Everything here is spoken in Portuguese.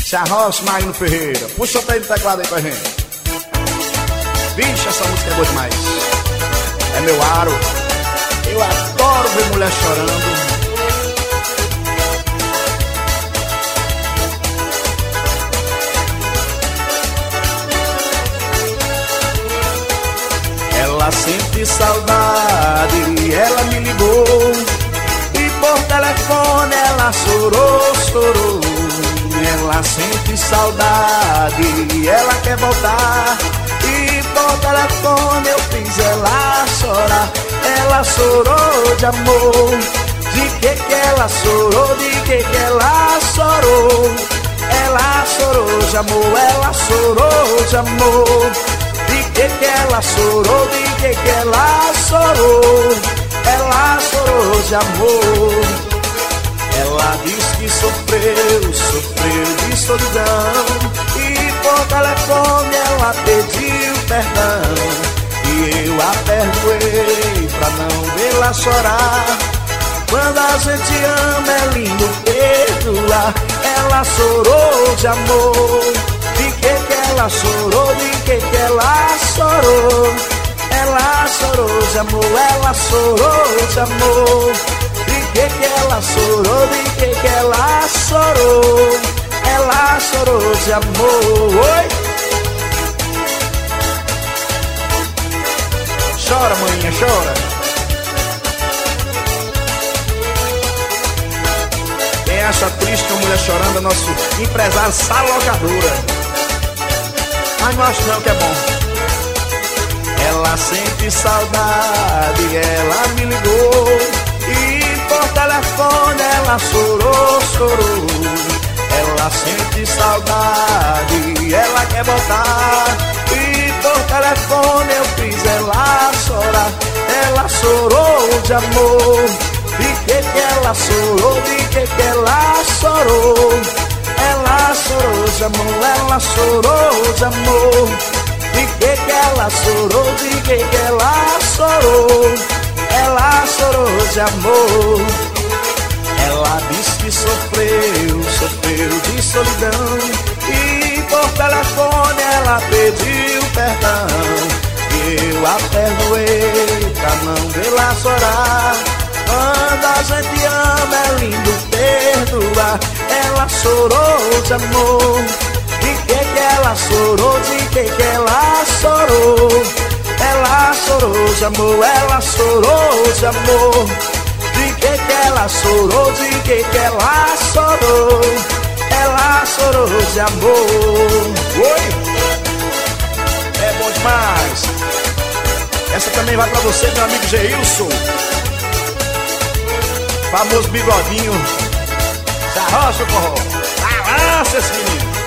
Charros Magno Ferreira. Puxa o pé de teclado aí pra gente. Vixe, essa música é boa demais. É meu aro. Eu adoro ver mulher chorando. Ela sente saudade, ela me ligou e por telefone ela chorou. Ela sente saudade, ela quer voltar e por telefone eu fiz ela chorar. Ela chorou de amor, de que ela chorou, de que ela chorou. Ela chorou de amor, ela chorou de amor. De que ela chorou, de que ela chorou. Ela chorou de amor. Ela diz que sofreu de solidão e por telefone ela pediu perdão. E eu a perdoei pra não vê-la chorar. Quando a gente ama é lindo perdoar. Ela chorou de amor. De que ela chorou, de que ela chorou. Ela chorou de amor, ela chorou de amor. De que ela chorou, de que ela chorou. Ela chorou de amor. Oi? Chora, maninha, chora. Quem acha triste uma mulher chorando é nosso empresário Salocadora. Mas não acho não que é bom. Ela sente saudade, ela me ligou e por telefone ela chorou. Ela sente saudade, ela quer voltar e por telefone eu fiz ela chorar. Ela chorou de amor. De que ela chorou, de que ela chorou. Ela chorou de amor, ela chorou de amor. De que ela chorou, de que ela chorou. Ela chorou de amor. Ela diz que sofreu de solidão e por telefone ela pediu perdão. E eu a perdoei pra não vê-la chorar. Quando a gente ama é lindo perdoar. Ela chorou de amor. De que ela chorou, de que ela chorou. Ela chorou de amor, ela chorou de amor. De que ela chorou, de que ela chorou. Ela chorou de amor. Oi? É bom demais. Essa também vai pra você, meu amigo Geilson, famoso bigodinho. Se arrocha o forró. Balança esse menino.